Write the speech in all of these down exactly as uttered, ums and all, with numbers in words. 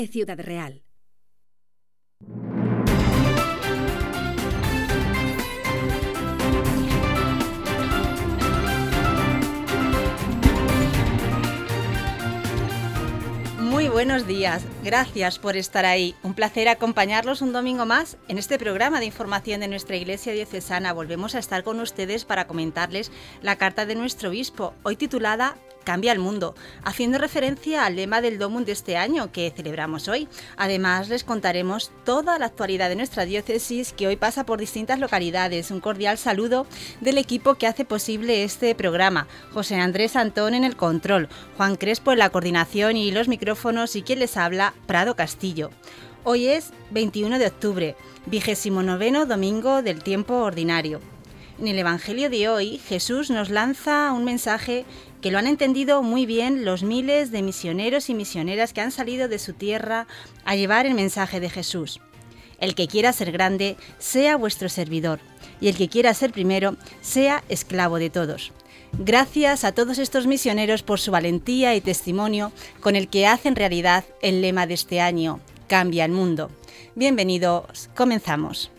Ciudad Real. Muy buenos días, gracias por estar ahí. Un placer acompañarlos un domingo más en este programa de información de nuestra Iglesia Diocesana. Volvemos a estar con ustedes para comentarles la carta de nuestro obispo, hoy titulada Cambia el mundo, haciendo referencia al lema del Domum de este año que celebramos hoy. Además, les contaremos toda la actualidad de nuestra diócesis, que hoy pasa por distintas localidades. Un cordial saludo del equipo que hace posible este programa. José Andrés Antón en el control, Juan Crespo en la coordinación y los micrófonos, y quien les habla, Prado Castillo. Hoy es veintiuno de octubre, vigésimo noveno domingo del tiempo ordinario. En el Evangelio de hoy, Jesús nos lanza un mensaje que lo han entendido muy bien los miles de misioneros y misioneras que han salido de su tierra a llevar el mensaje de Jesús. El que quiera ser grande, sea vuestro servidor, y el que quiera ser primero, sea esclavo de todos. Gracias a todos estos misioneros por su valentía y testimonio con el que hacen realidad el lema de este año, Cambia el mundo. Bienvenidos, comenzamos.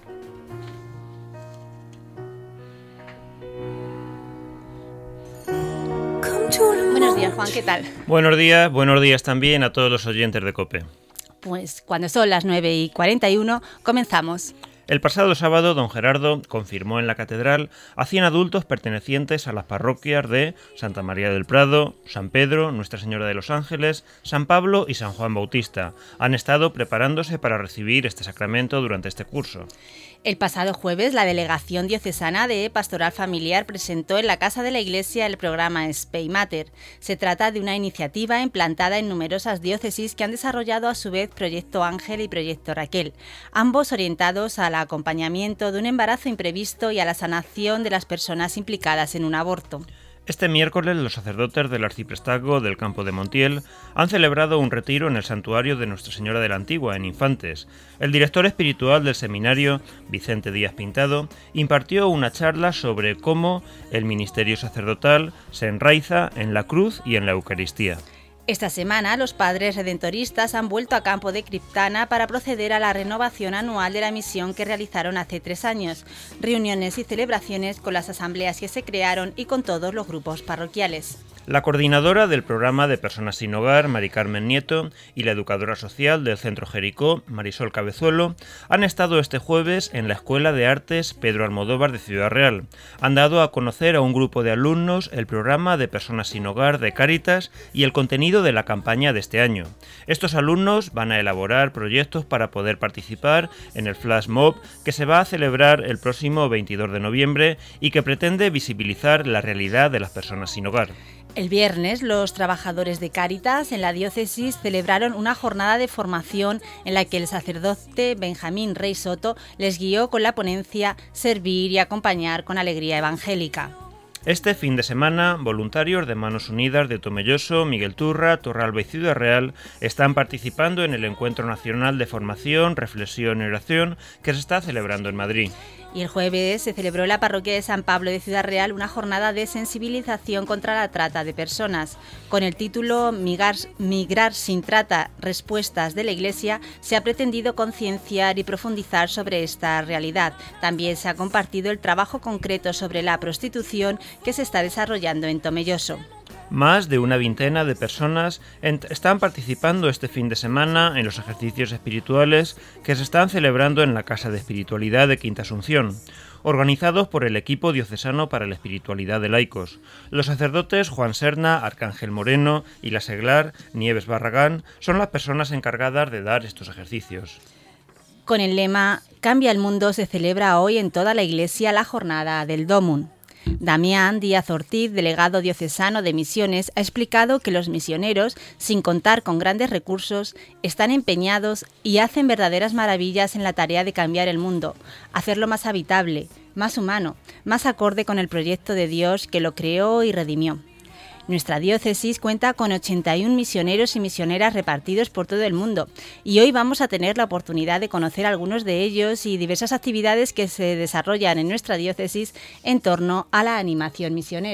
Buenos días, Juan, ¿qué tal? Buenos días, buenos días también a todos los oyentes de COPE. Pues cuando son las nueve y cuarenta y uno, comenzamos. El pasado sábado, don Gerardo confirmó en la catedral a cien adultos pertenecientes a las parroquias de Santa María del Prado, San Pedro, Nuestra Señora de los Ángeles, San Pablo y San Juan Bautista. Han estado preparándose para recibir este sacramento durante este curso. El pasado jueves, la Delegación Diocesana de Pastoral Familiar presentó en la Casa de la Iglesia el programa Spei Mater. Se trata de una iniciativa implantada en numerosas diócesis que han desarrollado a su vez Proyecto Ángel y Proyecto Raquel, ambos orientados al acompañamiento de un embarazo imprevisto y a la sanación de las personas implicadas en un aborto. Este miércoles los sacerdotes del arciprestazgo del Campo de Montiel han celebrado un retiro en el santuario de Nuestra Señora de la Antigua, en Infantes. El director espiritual del seminario, Vicente Díaz Pintado, impartió una charla sobre cómo el ministerio sacerdotal se enraiza en la cruz y en la Eucaristía. Esta semana, los padres redentoristas han vuelto a Campo de Criptana para proceder a la renovación anual de la misión que realizaron hace tres años, reuniones y celebraciones con las asambleas que se crearon y con todos los grupos parroquiales. La coordinadora del programa de Personas sin Hogar, Mari Carmen Nieto, y la educadora social del Centro Jericó, Marisol Cabezuelo, han estado este jueves en la Escuela de Artes Pedro Almodóvar de Ciudad Real. Han dado a conocer a un grupo de alumnos el programa de Personas sin Hogar de Cáritas y el contenido de la campaña de este año. Estos alumnos van a elaborar proyectos para poder participar en el Flash Mob que se va a celebrar el próximo veintidós de noviembre y que pretende visibilizar la realidad de las personas sin hogar. El viernes, los trabajadores de Cáritas en la diócesis celebraron una jornada de formación en la que el sacerdote Benjamín Rey Soto les guió con la ponencia Servir y acompañar con alegría evangélica. Este fin de semana, voluntarios de Manos Unidas de Tomelloso, Miguel Turra, Torralba y Ciudad Real están participando en el Encuentro Nacional de Formación, Reflexión y Oración que se está celebrando en Madrid. Y el jueves se celebró en la parroquia de San Pablo de Ciudad Real una jornada de sensibilización contra la trata de personas. Con el título Migrar, Migrar sin trata, respuestas de la Iglesia, se ha pretendido concienciar y profundizar sobre esta realidad. También se ha compartido el trabajo concreto sobre la prostitución que se está desarrollando en Tomelloso. Más de una veintena de personas están participando este fin de semana en los ejercicios espirituales que se están celebrando en la Casa de Espiritualidad de Quinta Asunción, organizados por el equipo diocesano para la espiritualidad de laicos. Los sacerdotes Juan Serna, Arcángel Moreno y la seglar Nieves Barragán son las personas encargadas de dar estos ejercicios. Con el lema Cambia el mundo se celebra hoy en toda la Iglesia la jornada del Domum. Damián Díaz Ortiz, delegado diocesano de Misiones, ha explicado que los misioneros, sin contar con grandes recursos, están empeñados y hacen verdaderas maravillas en la tarea de cambiar el mundo, hacerlo más habitable, más humano, más acorde con el proyecto de Dios que lo creó y redimió. Nuestra diócesis cuenta con ochenta y uno misioneros y misioneras repartidos por todo el mundo y hoy vamos a tener la oportunidad de conocer algunos de ellos y diversas actividades que se desarrollan en nuestra diócesis en torno a la animación misionera.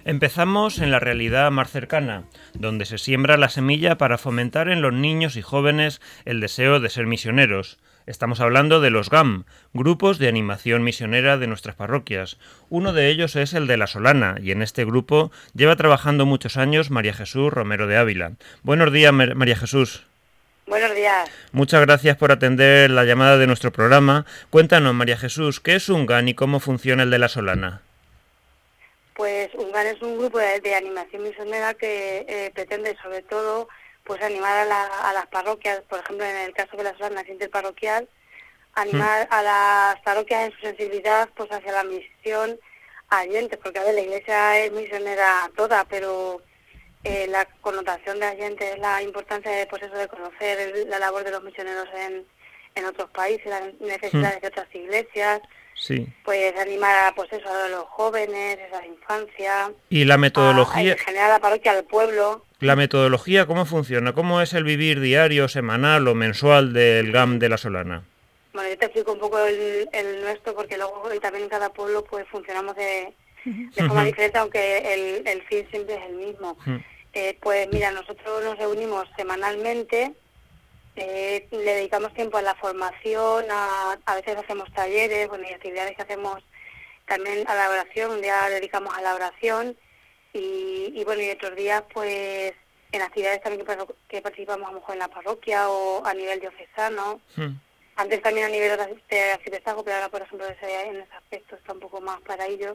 Empezamos en la realidad más cercana, donde se siembra la semilla para fomentar en los niños y jóvenes el deseo de ser misioneros. Estamos hablando de los G A M, grupos de animación misionera de nuestras parroquias. Uno de ellos es el de La Solana, y en este grupo lleva trabajando muchos años María Jesús Romero de Ávila. Buenos días, María Jesús. Buenos días. Muchas gracias por atender la llamada de nuestro programa. Cuéntanos, María Jesús, ¿qué es un G A M y cómo funciona el de La Solana? Pues un G A M es un grupo de, de animación misionera que eh, pretende sobre todo pues animar a, la, a las parroquias, por ejemplo en el caso de La Solana interparroquial, animar mm. a las parroquias en su sensibilidad pues hacia la misión a oyentes, porque a ver, la iglesia es misionera toda, pero eh, la connotación de oyentes es la importancia de, pues eso, de conocer el, la labor de los misioneros en, en otros países, las necesidades mm. de otras iglesias. Sí. Pues animar a, pues eso, a los jóvenes, a la infancia. ¿Y la metodología? A, a, en general a la parroquia, al pueblo. ¿La metodología cómo funciona? ¿Cómo es el vivir diario, semanal o mensual del G A M de La Solana? Bueno, yo te explico un poco el, el nuestro, porque luego también en cada pueblo pues funcionamos de, de forma uh-huh. diferente, aunque el, el fin siempre es el mismo. Uh-huh. Eh, pues mira, nosotros nos reunimos semanalmente. Eh, le dedicamos tiempo a la formación, a, a veces hacemos talleres, bueno, y actividades que hacemos también a la oración, un día dedicamos a la oración y, y bueno, y otros días pues en actividades también que, que participamos a lo mejor en la parroquia o a nivel diocesano, hmm. antes también a nivel de arciprestazgo, pero ahora por ejemplo ese, en ese aspecto está un poco más para ello.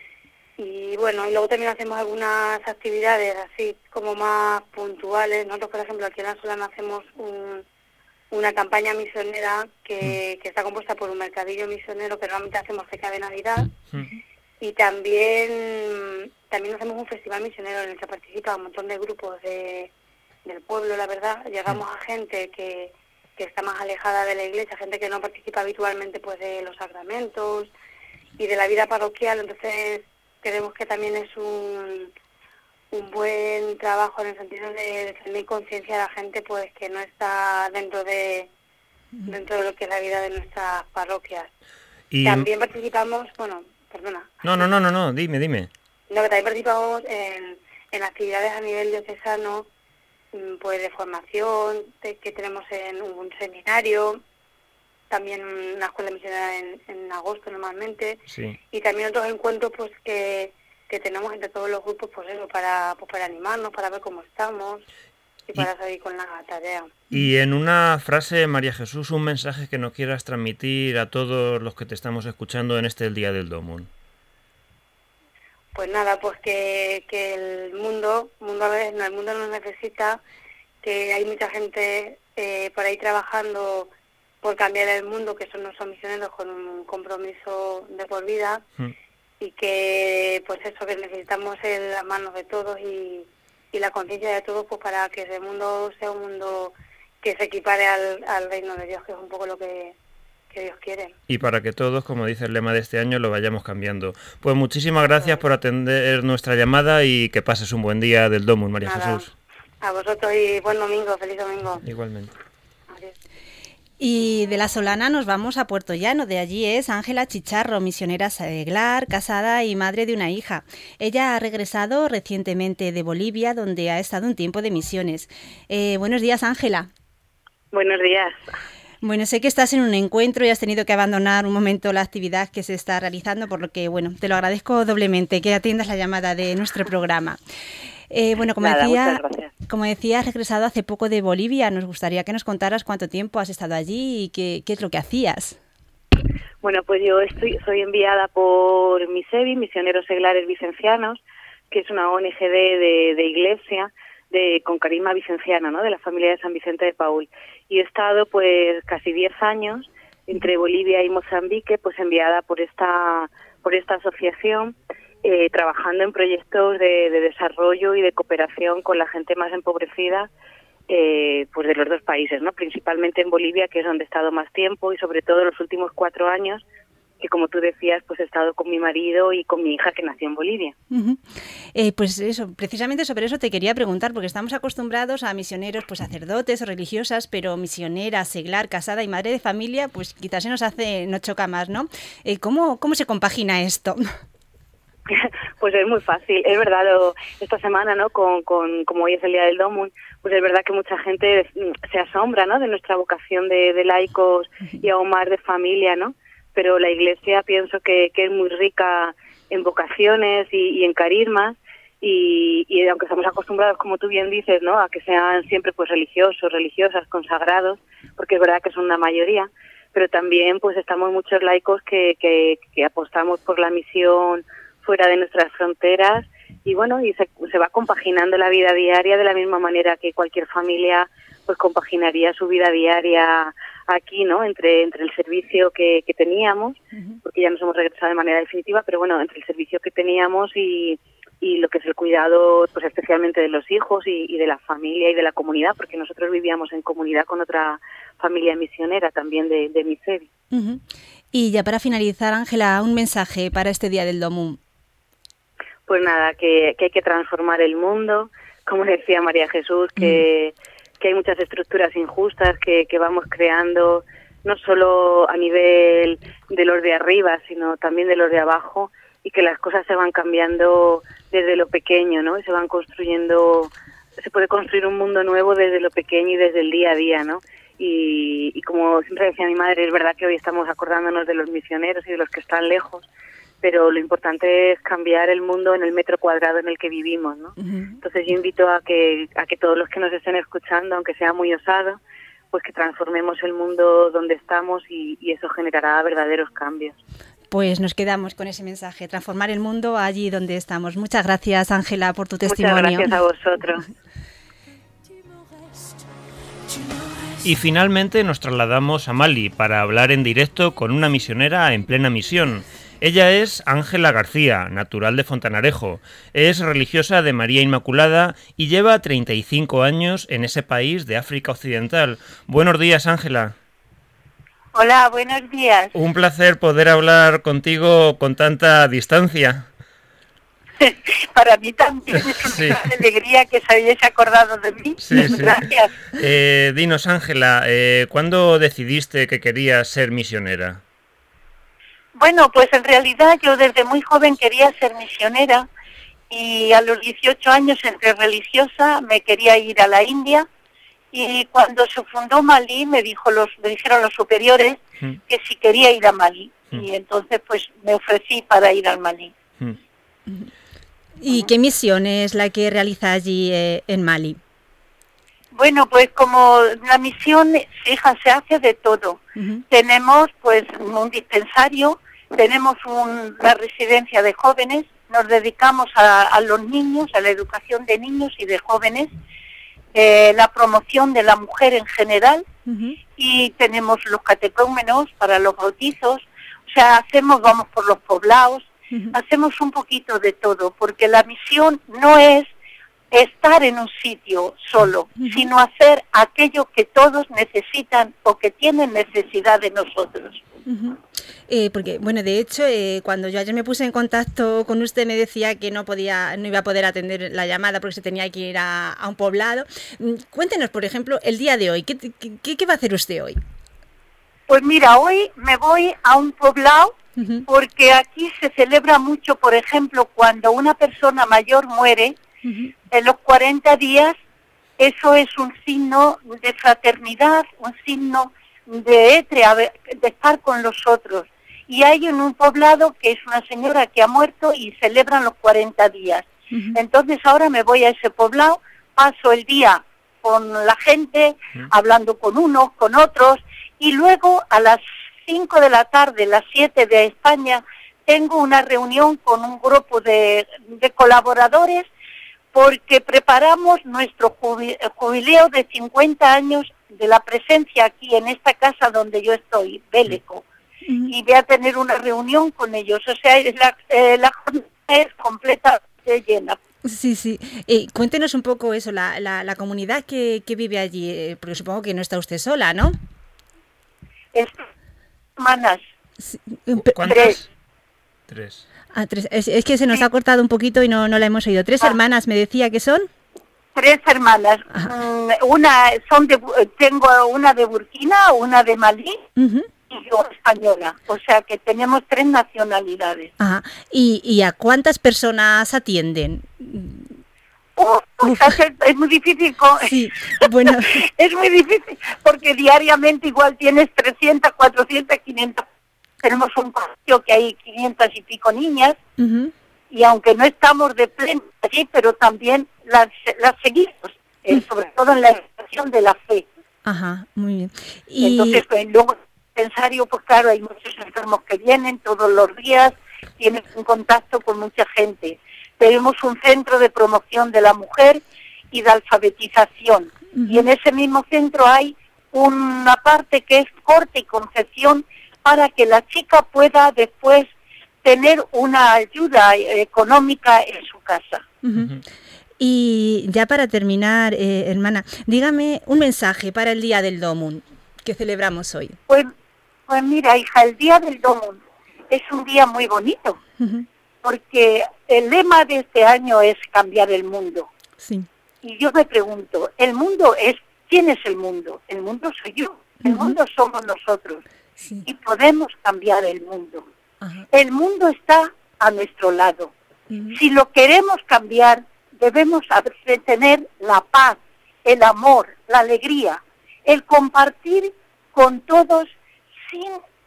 Y bueno, y luego también hacemos algunas actividades así como más puntuales. Nosotros, por ejemplo, aquí en La Solana hacemos un, una campaña misionera que, que está compuesta por un mercadillo misionero que normalmente hacemos cerca de Navidad. Uh-huh. Y también también hacemos un festival misionero en el que participa un montón de grupos de, del pueblo, la verdad. Llegamos a gente que, que está más alejada de la iglesia, gente que no participa habitualmente pues de los sacramentos y de la vida parroquial, entonces creemos que también es un, un buen trabajo en el sentido de, de tener conciencia a la gente pues que no está dentro de dentro de lo que es la vida de nuestras parroquias. Y también participamos, bueno, perdona. No, no, no, no, no, dime, dime. No, que también participamos en, en actividades a nivel diocesano, pues de formación, de, que tenemos en un seminario, también una escuela misionera en, en agosto normalmente, sí. Y también otros encuentros pues que, que tenemos entre todos los grupos pues eso, para, pues, para animarnos, para ver cómo estamos y, y para seguir con la tarea. Y en una frase, María Jesús, un mensaje que nos quieras transmitir a todos los que te estamos escuchando en este el Día del Dómun. Pues nada, pues que, que el mundo, mundo a veces no, el mundo nos necesita, que hay mucha gente eh, por ahí trabajando por cambiar el mundo, que son nuestros misioneros con un compromiso de por vida, mm. y que pues eso, que necesitamos en las manos de todos y, y la conciencia de todos pues para que ese mundo sea un mundo que se equipare al, al reino de Dios, que es un poco lo que, que Dios quiere. Y para que todos, como dice el lema de este año, lo vayamos cambiando. Pues muchísimas gracias por atender nuestra llamada y que pases un buen día del Dómun, María Nada. Jesús. A vosotros y buen domingo, feliz domingo. Igualmente. Adiós. Y de La Solana nos vamos a Puerto Llano. De allí es Ángela Chicharro, misionera seglar, casada y madre de una hija. Ella ha regresado recientemente de Bolivia, donde ha estado un tiempo de misiones. Eh, buenos días, Ángela. Buenos días. Bueno, sé que estás en un encuentro y has tenido que abandonar un momento la actividad que se está realizando, por lo que, bueno, te lo agradezco doblemente que atiendas la llamada de nuestro programa. Eh, bueno, como Nada, decía, como decía, has regresado hace poco de Bolivia. Nos gustaría que nos contaras cuánto tiempo has estado allí y qué, qué es lo que hacías. Bueno, pues yo estoy soy enviada por MISEVI, Misioneros Seglares Vicencianos, que es una O N G de, de, de iglesia de con carisma vicenciano, ¿no? De la familia de San Vicente de Paúl. Y he estado pues casi diez años entre Bolivia y Mozambique, pues enviada por esta por esta asociación. Eh, trabajando en proyectos de, de desarrollo y de cooperación con la gente más empobrecida eh, pues de los dos países, ¿no? Principalmente en Bolivia, que es donde he estado más tiempo, y sobre todo los últimos cuatro años, que como tú decías, pues he estado con mi marido y con mi hija que nació en Bolivia. Uh-huh. Eh, pues eso, precisamente sobre eso te quería preguntar, porque estamos acostumbrados a misioneros, pues sacerdotes o religiosas, pero misionera, seglar, casada y madre de familia, pues quizás se nos hace, nos choca más, ¿no? Eh, ¿cómo, cómo se compagina esto? Pues es muy fácil, es verdad, lo, esta semana, ¿no? Con, con como hoy es el Día del Domun, pues es verdad que mucha gente se asombra, ¿no? De nuestra vocación de, de laicos y aún más de familia, ¿no? Pero la Iglesia pienso que, que es muy rica en vocaciones y, y en carismas, y, y aunque estamos acostumbrados, como tú bien dices, ¿no? A que sean siempre pues religiosos, religiosas, consagrados, porque es verdad que son una mayoría, pero también pues estamos muchos laicos que, que, que apostamos por la misión fuera de nuestras fronteras, y bueno, y se, se va compaginando la vida diaria de la misma manera que cualquier familia pues compaginaría su vida diaria aquí, ¿no? Entre entre el servicio que, que teníamos, porque ya nos hemos regresado de manera definitiva, pero bueno, entre el servicio que teníamos y, y lo que es el cuidado, pues especialmente de los hijos y, y de la familia y de la comunidad, porque nosotros vivíamos en comunidad con otra familia misionera también de, de Misevi. Uh-huh. Y ya para finalizar, Ángela, un mensaje para este Día del Domun. Pues nada, que, que hay que transformar el mundo, como decía María Jesús, que, mm. que hay muchas estructuras injustas que, que vamos creando, no solo a nivel de los de arriba, sino también de los de abajo, y que las cosas se van cambiando desde lo pequeño, ¿no? Y se van construyendo, se puede construir un mundo nuevo desde lo pequeño y desde el día a día, ¿no? Y, y como siempre decía mi madre, es verdad que hoy estamos acordándonos de los misioneros y de los que están lejos, pero lo importante es cambiar el mundo en el metro cuadrado en el que vivimos, ¿no? Uh-huh. Entonces yo invito a que a que todos los que nos estén escuchando, aunque sea muy osado, pues que transformemos el mundo donde estamos y, y eso generará verdaderos cambios. Pues nos quedamos con ese mensaje, transformar el mundo allí donde estamos. Muchas gracias, Ángela, por tu testimonio. Muchas gracias a vosotros. Y finalmente nos trasladamos a Mali para hablar en directo con una misionera en plena misión. Ella es Ángela García, natural de Fontanarejo. Es religiosa de María Inmaculada y lleva treinta y cinco años en ese país de África Occidental. Buenos días, Ángela. Hola, buenos días. Un placer poder hablar contigo con tanta distancia. Para mí también es una sí. alegría que se hayáis acordado de mí. Sí, sí. Gracias. Eh, dinos, Ángela, eh, ¿cuándo decidiste que querías ser misionera? Bueno, pues en realidad yo desde muy joven quería ser misionera y a los dieciocho años entré religiosa, me quería ir a la India y cuando se fundó Malí me dijo los me dijeron los superiores mm. que si quería ir a Malí mm. y entonces pues me ofrecí para ir al Malí. Mm. ¿Y qué misión es la que realiza allí eh, en Mali? Bueno, pues como la misión, hija, se hace de todo. Uh-huh. Tenemos pues un dispensario, tenemos un, una residencia de jóvenes, nos dedicamos a, a los niños, a la educación de niños y de jóvenes, eh, la promoción de la mujer en general, uh-huh. y tenemos los catecúmenos para los bautizos, o sea, hacemos, vamos por los poblados, uh-huh. hacemos un poquito de todo, porque la misión no es estar en un sitio solo, uh-huh. sino hacer aquello que todos necesitan o que tienen necesidad de nosotros. Uh-huh. Eh, porque, bueno, de hecho, eh, cuando yo ayer me puse en contacto con usted me decía que no podía, no iba a poder atender la llamada porque se tenía que ir a, a un poblado. Cuéntenos, por ejemplo, el día de hoy, ¿qué, qué, qué va a hacer usted hoy? Pues mira, hoy me voy a un poblado uh-huh. porque aquí se celebra mucho, por ejemplo, cuando una persona mayor muere, uh-huh. en los cuarenta días, eso es un signo de fraternidad, un signo de etrea, de estar con los otros. Y hay en un poblado que es una señora que ha muerto y celebran los cuarenta días. Uh-huh. Entonces ahora me voy a ese poblado, paso el día con la gente, uh-huh. hablando con unos, con otros, y luego a las cinco de la tarde, las siete de España, tengo una reunión con un grupo de, de colaboradores porque preparamos nuestro jubileo de cincuenta años de la presencia aquí en esta casa donde yo estoy, Béleco, uh-huh. y voy a tener una reunión con ellos, o sea, la, eh, la jornada es completamente llena. Sí, sí. Eh, cuéntenos un poco eso, la, la, la comunidad que, que vive allí, eh, porque supongo que no está usted sola, ¿no? Es hermanas. Sí. ¿Cuántas? Tres. Tres. Ah, tres. Es, es que se nos sí. ha cortado un poquito y no, no la hemos oído. ¿Tres ah. hermanas me decía que son? Tres hermanas. Ajá. Una son de, tengo una de Burkina, una de Malí, uh-huh. y yo española, o sea que tenemos tres nacionalidades. Ajá. ¿Y, y a cuántas personas atienden? Oh, o sea, es, es muy difícil, con... sí, bueno. es muy difícil porque diariamente igual tienes trescientas, cuatrocientas, quinientas. Tenemos un colegio que hay quinientas y pico niñas, uh-huh. y aunque no estamos de pleno allí, pero también las, las seguimos, eh, uh-huh. sobre todo en la educación de la fe. Ajá, muy bien. Y... Entonces, pues, luego, pensario, pues claro, hay muchos enfermos que vienen todos los días, tienen un contacto con mucha gente. Tenemos un centro de promoción de la mujer y de alfabetización. Uh-huh. Y en ese mismo centro hay una parte que es corte y concepción para que la chica pueda después tener una ayuda económica en su casa. Uh-huh. Y ya para terminar, eh, hermana, dígame un mensaje para el Día del Domun que celebramos hoy. Pues, pues mira, hija, el Día del Domun es un día muy bonito, uh-huh. porque el lema de este año es cambiar el mundo. Sí. Y yo me pregunto, ¿el mundo es quién es el mundo? El mundo soy yo, el uh-huh. mundo somos nosotros. Sí. Y podemos cambiar el mundo. Ajá. El mundo está a nuestro lado. Uh-huh. Si lo queremos cambiar, debemos tener la paz, el amor, la alegría, el compartir con todos sin,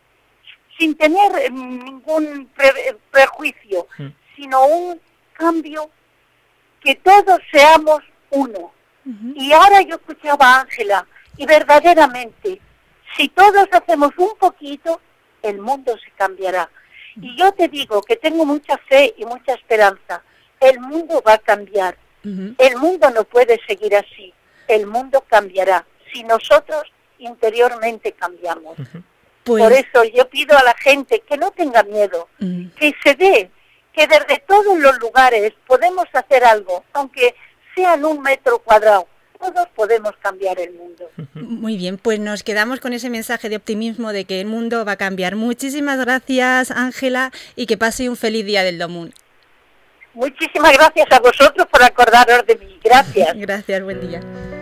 sin tener ningún pre- prejuicio, uh-huh. sino un cambio, que todos seamos uno. Uh-huh. Y ahora yo escuchaba a Ángela, y verdaderamente, si todos hacemos un poquito, el mundo se cambiará. Y yo te digo que tengo mucha fe y mucha esperanza. El mundo va a cambiar. Uh-huh. El mundo no puede seguir así. El mundo cambiará si nosotros interiormente cambiamos. Uh-huh. Pues... Por eso yo pido a la gente que no tenga miedo, uh-huh. que se dé, que desde todos los lugares podemos hacer algo, aunque sea en un metro cuadrado. Todos podemos cambiar el mundo. Muy bien, pues nos quedamos con ese mensaje de optimismo de que el mundo va a cambiar. Muchísimas gracias, Ángela, y que pase un feliz Día del Domun. Muchísimas gracias a vosotros por acordaros de mí. Gracias. Gracias, buen día.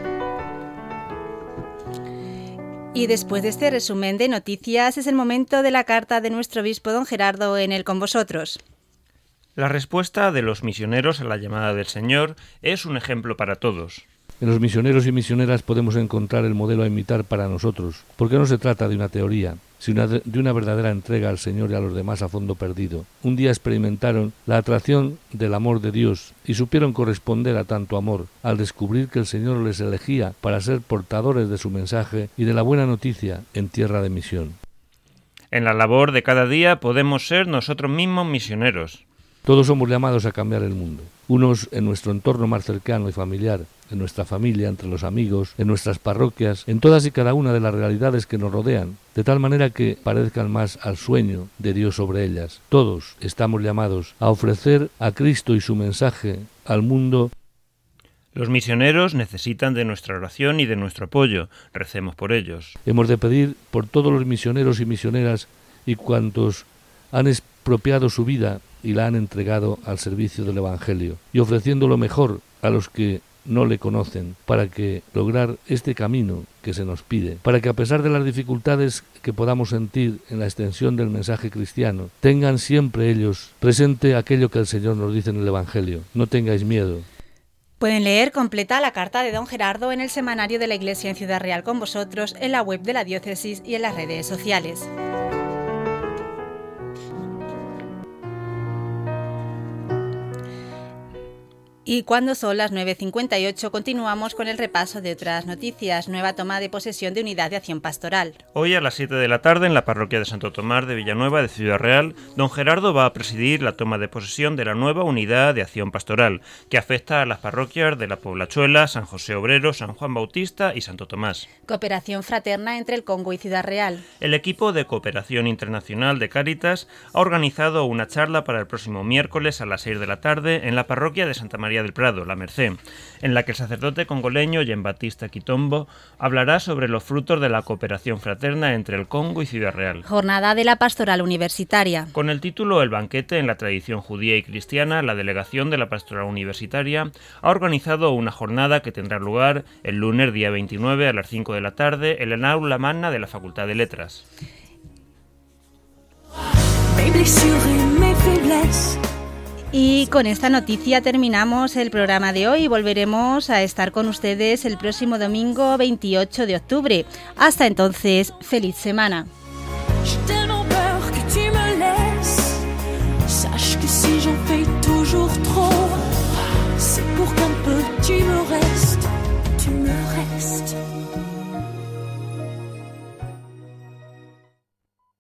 Y después de este resumen de noticias, es el momento de la carta de nuestro obispo don Gerardo en el Con Vosotros. La respuesta de los misioneros a la llamada del Señor es un ejemplo para todos. En los misioneros y misioneras podemos encontrar el modelo a imitar para nosotros, porque no se trata de una teoría, sino de una verdadera entrega al Señor y a los demás a fondo perdido. Un día experimentaron la atracción del amor de Dios y supieron corresponder a tanto amor al descubrir que el Señor les elegía para ser portadores de su mensaje y de la buena noticia en tierra de misión. En la labor de cada día podemos ser nosotros mismos misioneros. Todos somos llamados a cambiar el mundo, unos en nuestro entorno más cercano y familiar, en nuestra familia, entre los amigos, en nuestras parroquias, en todas y cada una de las realidades que nos rodean, de tal manera que parezcan más al sueño de Dios sobre ellas. Todos estamos llamados a ofrecer a Cristo y su mensaje al mundo. Los misioneros necesitan de nuestra oración y de nuestro apoyo. Recemos por ellos. Hemos de pedir por todos los misioneros y misioneras y cuantos han expropiado su vida y la han entregado al servicio del Evangelio, y ofreciendo lo mejor a los que no le conocen, para que lograr este camino que se nos pide, para que a pesar de las dificultades que podamos sentir en la extensión del mensaje cristiano, tengan siempre ellos presente aquello que el Señor nos dice en el Evangelio. No tengáis miedo. Pueden leer completa la carta de don Gerardo en el semanario de la Iglesia en Ciudad Real con Vosotros, en la web de la diócesis y en las redes sociales. Y cuando son las nueve cincuenta y ocho continuamos con el repaso de otras noticias. Nueva toma de posesión de Unidad de Acción Pastoral. Hoy a las siete de la tarde en la parroquia de Santo Tomás de Villanueva de Ciudad Real, don Gerardo va a presidir la toma de posesión de la nueva Unidad de Acción Pastoral, que afecta a las parroquias de La Poblachuela, San José Obrero, San Juan Bautista y Santo Tomás. Cooperación fraterna entre el Congo y Ciudad Real. El equipo de Cooperación Internacional de Cáritas ha organizado una charla para el próximo miércoles a las seis de la tarde en la parroquia de Santa María del Prado, La Merced, en la que el sacerdote congoleño Jean-Baptiste Quitombo hablará sobre los frutos de la cooperación fraterna entre el Congo y Ciudad Real. Jornada de la Pastoral Universitaria. Con el título El banquete en la tradición judía y cristiana, la delegación de la Pastoral Universitaria ha organizado una jornada que tendrá lugar el lunes día veintinueve a las cinco de la tarde en el aula magna de la Facultad de Letras. mes blessures et mes faiblesses. Y con esta noticia terminamos el programa de hoy. Volveremos a estar con ustedes el próximo domingo veintiocho de octubre. Hasta entonces, feliz semana. J'ai tellement peur que tu me laisses. Sache que si j'en fais toujours trop, c'est pour qu'un peu tu me restes.